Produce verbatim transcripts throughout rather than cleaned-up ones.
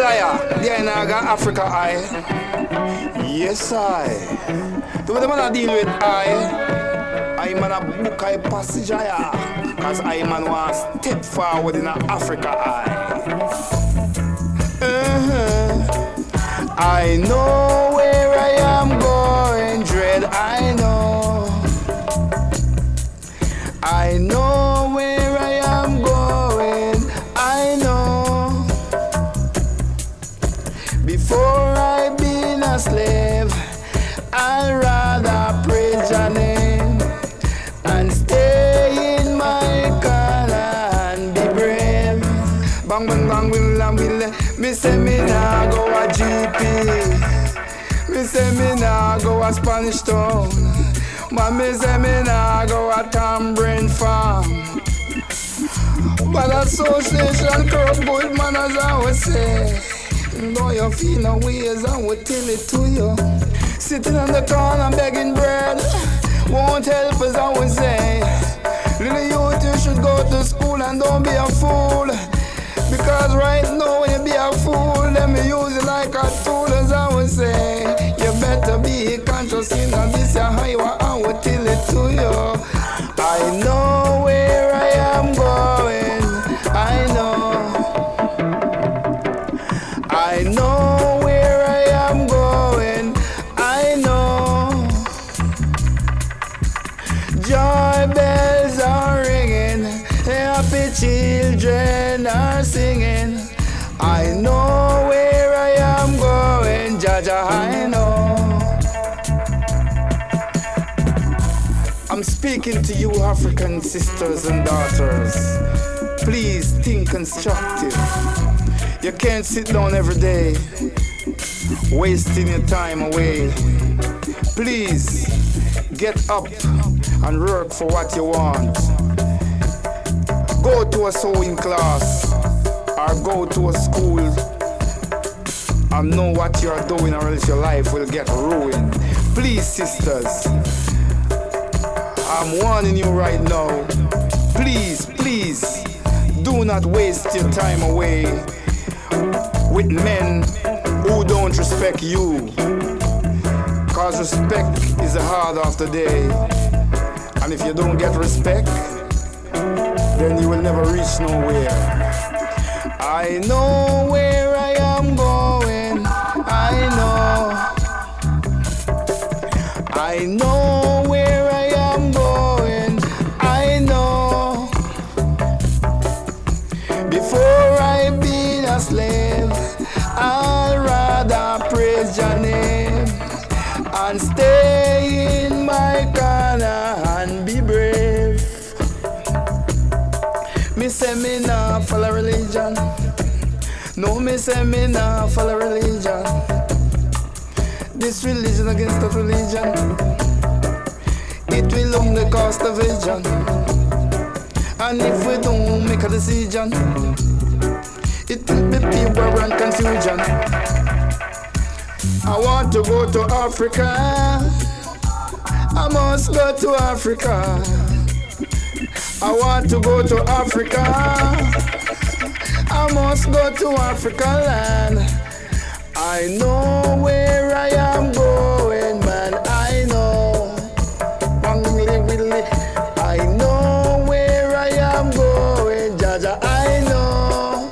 liar. The I got Africa I. Yes I. The way the man I deal with I. I man a book I passage I. Cause I man want step forward in Africa I. Uh-huh. I know where I am going, dread I know. I know where I am going, I know. Before I been a slave, I'd rather praise your name and stay in my corner and be brave. Bang bang bang will and will. Me say me nah go a G P. Me say me nah go a Spanish Town. But me say me nah go a Tambourine Farm. But association corrupt good man as I would say. Though you feel no ways I would tell it to you. Sitting on the corner begging bread won't help as I would say. Little youth you should go to school and don't be a fool. Because right now when you be a fool, let me use it like a tool as I would say. You better be conscious in this highway, I would tell it to you. I know where I am going, I know. I know where I am going, I know. Joy bells are ringing, happy children are singing. I know where I am going, Jaja, I know. I'm speaking to you African sisters and daughters. Please think constructive. You can't sit down every day wasting your time away. Please get up and work for what you want. Go to a sewing class or go to a school and know what you are doing or else your life will get ruined. Please, sisters, I'm warning you right now. Please, please, do not waste your time away with men who don't respect you. Cause respect is the heart of the day. And if you don't get respect, then you will never reach nowhere. I know where I am going, I know. I know where I am going, I know. Before I been a slave, I'd rather praise your name and stay in my corner and be brave. Me say me nah follow religion. No, me say me nah follow religion. This religion against that religion, it will only cost a vision. And if we don't make a decision, it will be pure and confusion. I want to go to Africa, I must go to Africa. I want to go to Africa, I must go to Africa land. I know where I am going, man, I know. I know where I am going, Jaja, I know.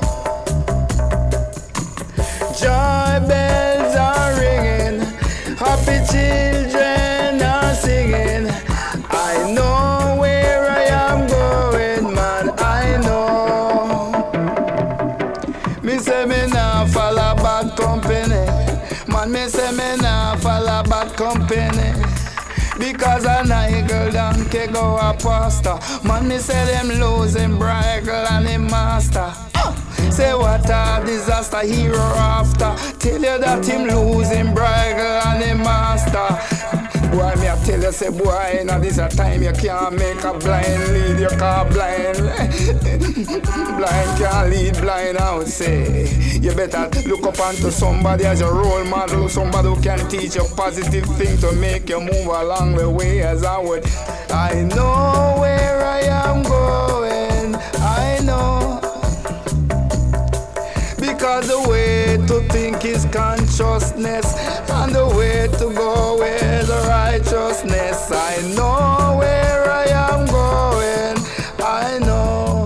Joy bells are ringing, happy children are singing. I know where I am going, man, I know. Me say me nah follow bad company. Man, me say me nah follow bad company. Because a niggle donkey go a pastor. Man, me say them losing bridle and him master. Uh, say what a disaster hero after. Tell you that him losing bridle and him master. Boy, me I tell you, say boy, now this a time you can't make a blind lead, you can't blind. Blind can't lead blind, I would say. You better look up onto somebody as your role model, somebody who can teach you positive things to make you move along the way as I would. I know where I am going, I know. Because the way think is consciousness, and the way to go is righteousness. I know where I am going, I know.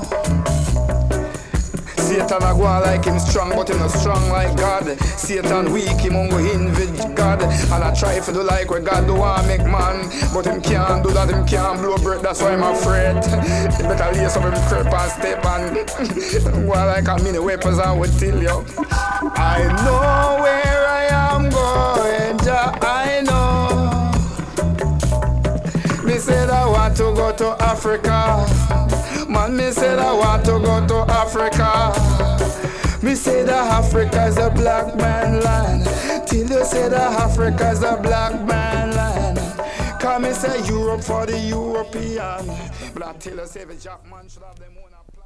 Satan a go on like him strong, but him not strong like God. Satan weak, him won't go in with God. And I try to do like what God do want make man, but him can't do that, him can't blow breath, that's why I'm afraid. He better lace up him creep and step and go on like a mini weapons and will tell you. I know where I am going, Jah, I know. Me said I want to go to Africa. Man, me said I want to go to Africa. Me say that Africa's a black man land. Till you say that Africa's a black man land. Come me say Europe for the European. But I tell you say the Jack man should have them own.